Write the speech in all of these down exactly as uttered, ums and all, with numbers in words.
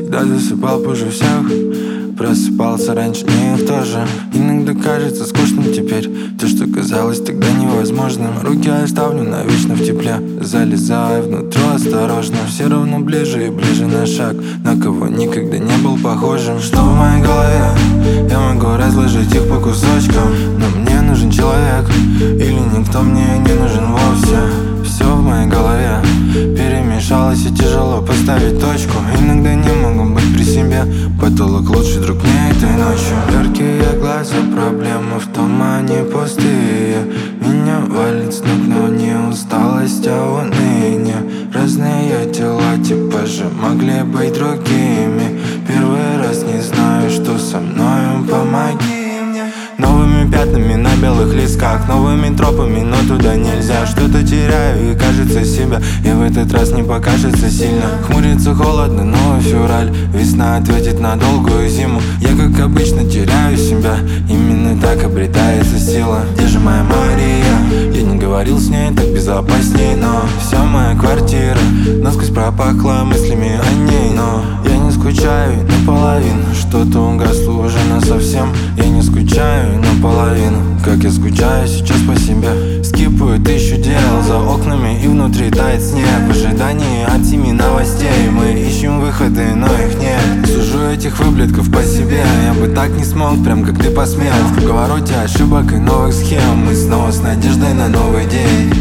всегда засыпал позже всех, просыпался раньше них тоже. Иногда кажется скучным теперь то, что казалось тогда невозможным. Руки оставлю навечно в тепле, залезая внутрь осторожно. Все равно ближе и ближе на шаг, на кого никогда не был похожим. Что в моей голове? Я могу разложить их по кусочкам, но мне нужен человек, или никто мне не нужен вовсе. Все в моей голове перемешалось и тяжело поставить точку. Иногда не могу быть при себе, потолок лучший друг мне этой ночью. Яркие глаза, проблемы в том, они пустые. Меня валит с ног, но не усталость, а уныние. Разные тела типа же могли быть другими. Первый раз не знаю, что со мною, помоги. Новыми пятнами на белых листках, новыми тропами, но туда нельзя. Что-то теряю и кажется себя, и в этот раз не покажется сильно. Хмурится холодно, но февраль, весна ответит на долгую зиму. Я, как обычно, теряю себя, именно так обретается сила. Где же моя Мария? Я не говорил с ней, так безопасней, но вся моя квартира насквозь пропахла мыслями о ней. Но я не скучаю наполовину, что-то угасло уже насовсем. Я не скучаю наполовину, как я скучаю сейчас по себе. Скипаю тысячу дел за окнами, и внутри тает снег. В ожидании от семи новостей мы ищем выходы, но их нет. Сужу этих выблетков по себе, я бы так не смог, прям как ты посмел. В круговороте ошибок и новых схем мы снова с надеждой на новый день.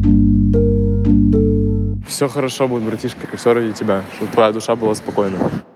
Все хорошо будет, братишка, все ради тебя, чтобы твоя душа была спокойна.